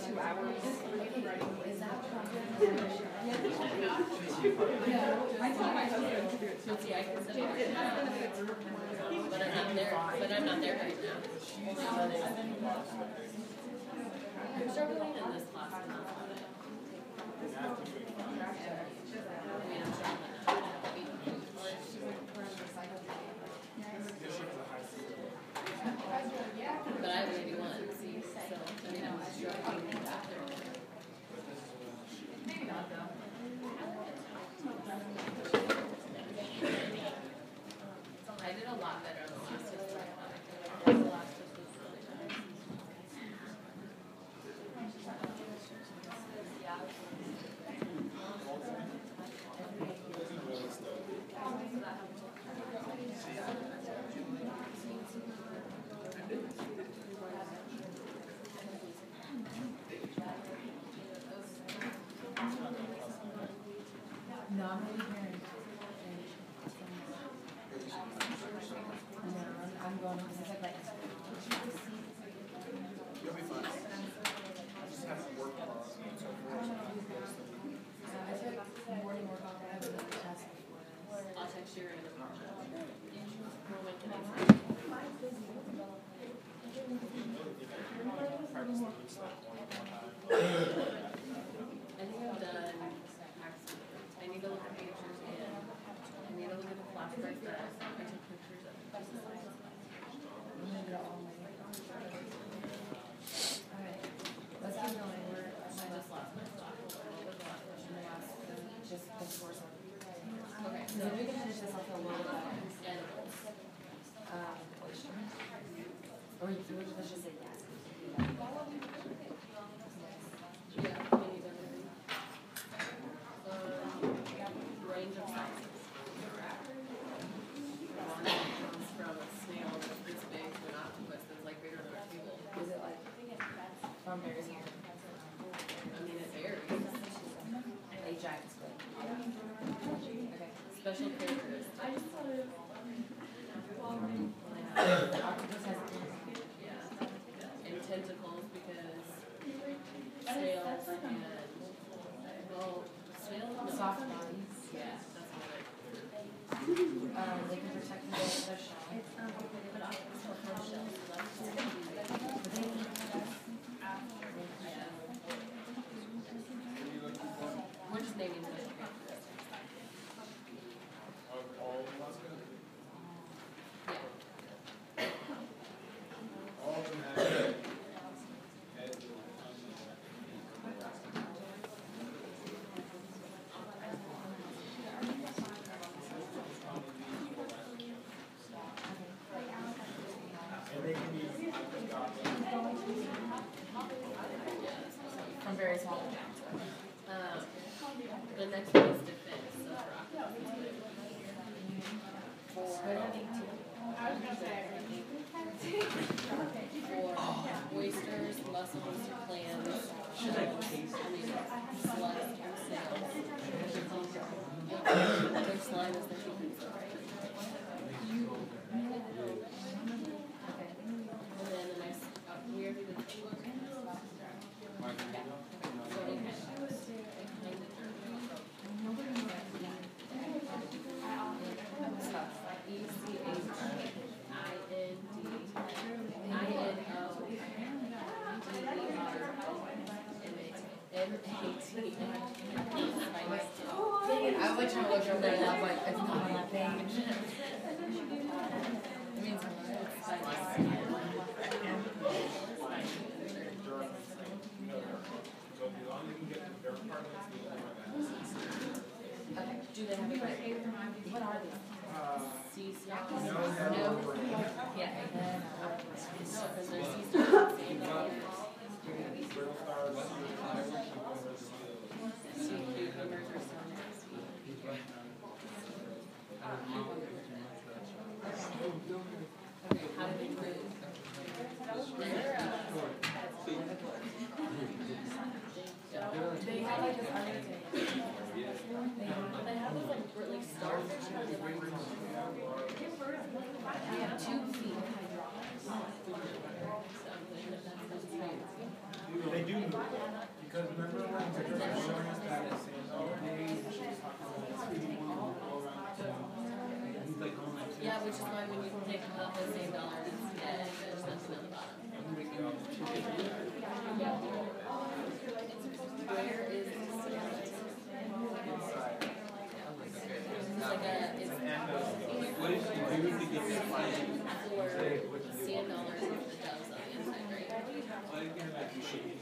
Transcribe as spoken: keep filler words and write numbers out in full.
two hours. Is that I told my husband to do it too. Yeah, I can send it. It has benefits for But I'm not there. But I'm not there right now. I'm struggling in this class. I mean, I'm struggling. But I have eighty-one, see, so I mean, I'm struggling after. Maybe not though. I did a lot better on the last test. The last test was really nice. No, I'm really hearing. No, I'm, I'm going because it's like. You'll be fine. I just have to work tomorrow. So I took morning work off. I have a test. I'll text you right now. I think I'm done. I need to look at pictures and I need to look at the flashcards that I took pictures of. Alright, let's keep going. We're, I just lost my spot. What was the last question I asked? just the source of. Okay, So so we can finish this off a little bit better. animals. Um, or you, let's just say yes. Yeah, we need everything. Um, range of sizes. One comes from a snail that's this big to an octopus that's like bigger than our table. Is it like from berries? I mean, it varies. A giant squid. Okay. Special characteristics. Octopus has. Yeah. And tentacles because snails and, well, snails and Soft bodies. Yeah, that's what it is. Um, they can protect the their shell. But octopus don't have shells, so that's just gonna be like, But they eat. yeah. We're just naming special characteristics. all of Alaska? Yeah. All of them have head. And they can be From very small. Um, the next one is defense of rock. Squid have eighteen. For oysters, mussels, clams, shells, I mean, slugs, and snails. Their slime is the chicken. And then the next, uh, we already did. E C H I N D I N O D E R M A T. I was like trying to look over there and I was like, it's not on that page. It means Okay, do they have a grade? what are these? C C R? no, no. Yeah. No, because they're sea stars. Sea cucumbers are so nasty. Okay, how do they prove? They're, uh, They have like this other thing. they have those like really starfish. They have two feet. So I'm thinking that that's fancy. They do move, because remember when they were showing us that at San Dollar Days, she was talking about three D one will go around town. And he's like, oh my. Yeah, which is why when you pick up the same dollar instead, there's nothing on the bottom. Where is the It's like a, it's What did she do to get that financing? for sand dollars with the doves on the inside, right?